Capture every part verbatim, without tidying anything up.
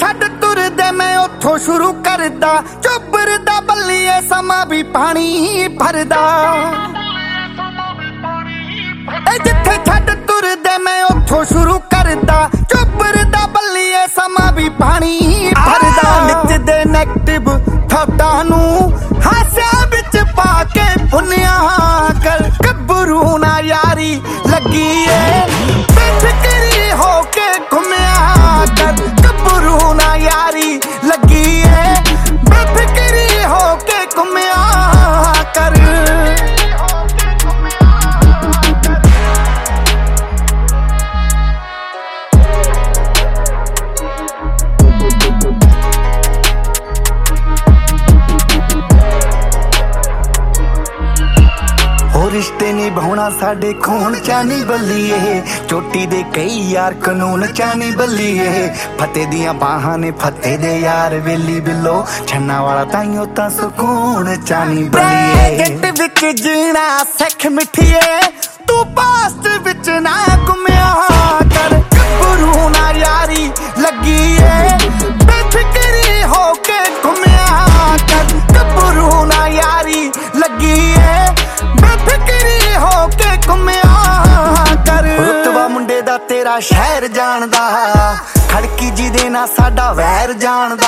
छड़ तुरदे मैं उथों शुरू करदा, चुबर दा बल्लीए समा भी पानी भरदा। जिथे छड़ तुरदे मैं उथों शुरू करदा, चुबर दा बल्लीए समा भी पानी भरदा। निचदे नेगेटिव थॉटां नूं हास्या विच पा के पुनिया कर, गब्बरू ना यारी लगी ए बेफिक्री होके घुमिया कर, गब्बरू ना यारी लगी ए बेफिक्री होके घुमिया कर। रिश्ते निभाउणा साडे खून चा नहीं बल्लीए, चोटी दे कई यार कानून चा नहीं बल्लीए। फते दियां बाहां ने फते दे यार वेली बिलो, छन्ना वाला ताइयों तां सुकून चा नहीं बल्लीए। जट विच जीना सिख मिठिए, तू पास्ट विच ना घुमिया कर, गब्बरू ना यारी लगी ए बेफिक्री होके घुमिया कर, गब्बरू ना यारी लगी ए बेफिक्री होके घुमिया कर। रुतबा मुंडे दा तेरा शहर जानदा, खड़की जी दे ना साडा वैर जानदा।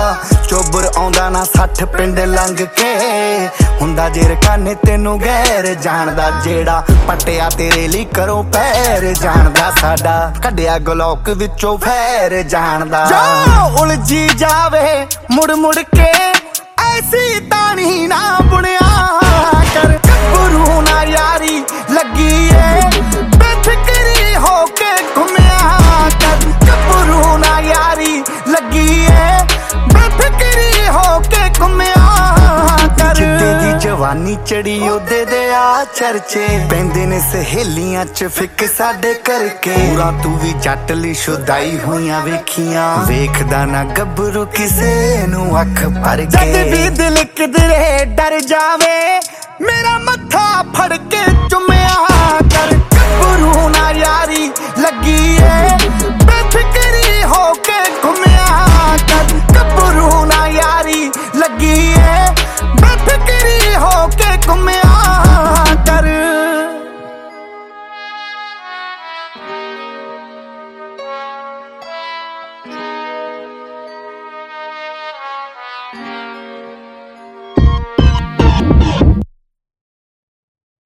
चोबर आउंदा ना सठ पिंड लंघ के, हुंदा जेर काने तेनू गैर जानदा। जेड़ा पटिया तेरे ली करो पैर जानदा, साडा कड्डिया गलौक विचों फैर जानदा। जो उलझी जावे मुड़ मुड़ के, ऐसी तानी ना बुनिया कर, गब्बरू ना यारी लगी ए बेफिक्री होके घुमिया कर, गब्बरू ना यारी लगी ए बेफिक्री होके घुमिया कर। जिद्दे दी जवानी चढ़ी ओदे दे आ चर्चे, पैंदे ने सहेलियां च फिक साडे करके। पूरा तू भी जट ली शुदाई होइयां वेखियां, वेखदा ना गब्बरू किसे नू अख भर के। जद भी दिल किधरे डर जावे, मेरा मत्था फड़ के चुमिया कर, गब्बरू ना यारी लगी ए बेफिक्री होके घुमिया कर, गब्बरू ना यारी लगी ए बेफिक्री होके घुमिया कर। Yeah.